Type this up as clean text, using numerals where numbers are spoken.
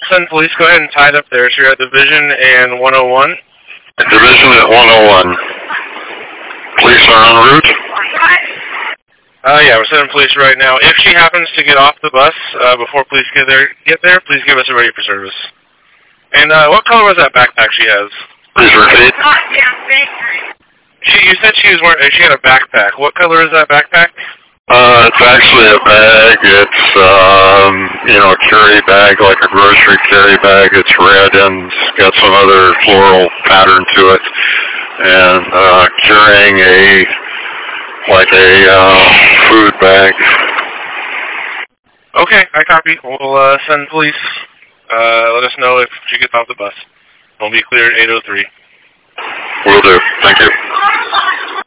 Send police. Go ahead and tie it up there. So you're at Division and 101. Division at 101. Police are en route? Yeah, we're sending police right now. If she happens to get off the bus before police get there, please give us a ready for service. And what color was that backpack she has? Please repeat. You said she had a backpack. What color is that backpack? It's actually a bag. It's, a carry bag, like a grocery carry bag. It's red and it's got some other floral pattern to it. And carrying a food bag. Okay, I copy. We'll send police. Let us know if she gets off the bus. We'll be cleared at 8:03. Will do. Thank you.